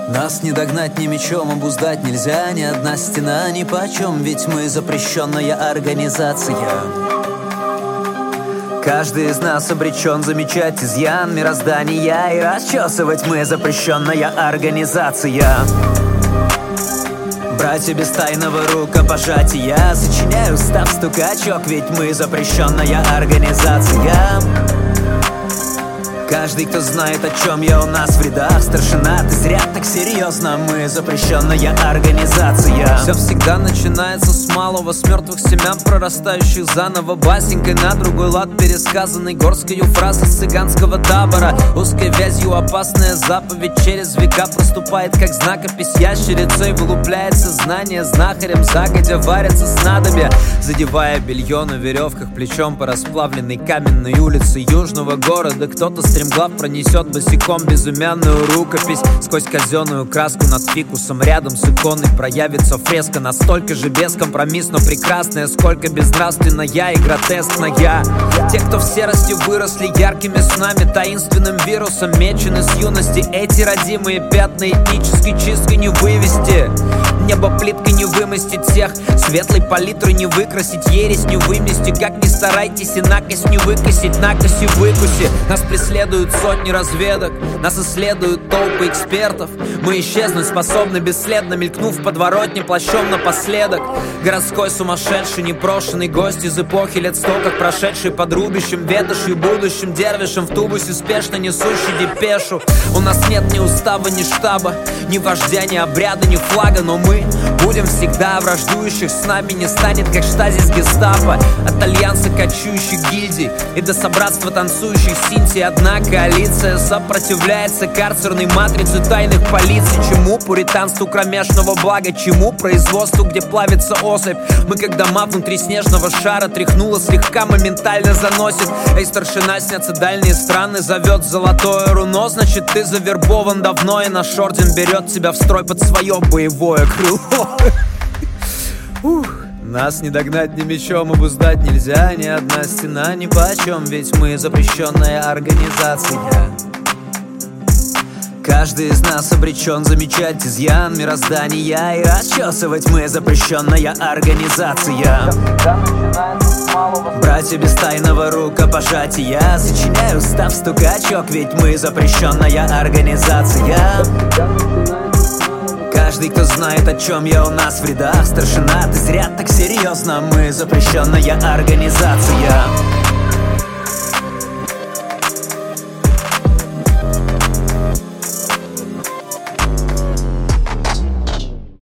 Нас не догнать ни мечом, обуздать нельзя. Ни одна стена ни почем, ведь мы запрещенная организация. Каждый из нас обречен замечать изъян мироздания и расчесывать мы запрещенная организация. Братья без тайного рукопожатия, сочиняю устав стукачок, ведь мы запрещенная организация. Каждый, кто знает, о чем я, у нас в рядах. Старшина, ты зря так серьезно, мы запрещенная организация. Все всегда начинается с малого, с мертвых семян, прорастающих заново. Басенькой на другой лад пересказанной горской фразы с цыганского табора. Узкой вязью опасная заповедь через века проступает, как знакопись ящерицей. Вылупляется знание знахарем, загодя варятся снадобья, задевая белье на веревках плечом по расплавленной каменной улице южного города. Кто-то стремглав пронесет босиком безымянную рукопись сквозь казенную краску над фикусом. Рядом с иконой проявится фреска, настолько же бескомпромиссно прекрасная, сколько безнравственная и гротескная. Те, кто в серости выросли яркими снами, таинственным вирусом мечены с юности. Эти родимые пятна этнической чисткой не вывести, небо плиткой не вымостить всех, светлой палитрой не выкрасить, ересь не вымести. Как ни старайтесь и накось не выкосить, накось и выкуси. Нас преследуют сотни разведок, нас исследуют толпы экспертов. Мы исчезнуть способны бесследно, мелькнув в подворотне плащом напоследок. Городской сумасшедший, непрошенный гость из эпохи лет 100, как прошедший под рубящим ветошью будущим дервишем в тубусе спешно несущий депешу. У нас нет ни устава, ни штаба, ни вождя, ни обряда, ни флага, но мы будем всегда враждующих с нами не станет, как штазис гестапо. От альянса кочующих гильдий и до собратства танцующих синтий одна коалиция сопротивляется карцерной матрице тайных полиций. Чему пуританству кромешного блага, чему производству, где плавится особь? Мы как дома внутри снежного шара, тряхнуло слегка, моментально заносит. Эй, старшина, снятся дальние страны, зовет золотое руно, значит ты завербован давно, и наш орден берет тебя в строй под свое боевое крыло. Нас не догнать ни мечом, обуздать нельзя. Ни одна стена ни почем, ведь мы запрещенная организация. Каждый из нас обречен замечать изъян мироздания и расчесывать мы запрещенная организация. Братья без тайного рукопожатия, сочиняю устав стукачок, ведь мы запрещенная организация. Каждый, кто знает, о чем я, у нас в рядах. Старшина, ты зря так серьезно, мы запрещенная организация.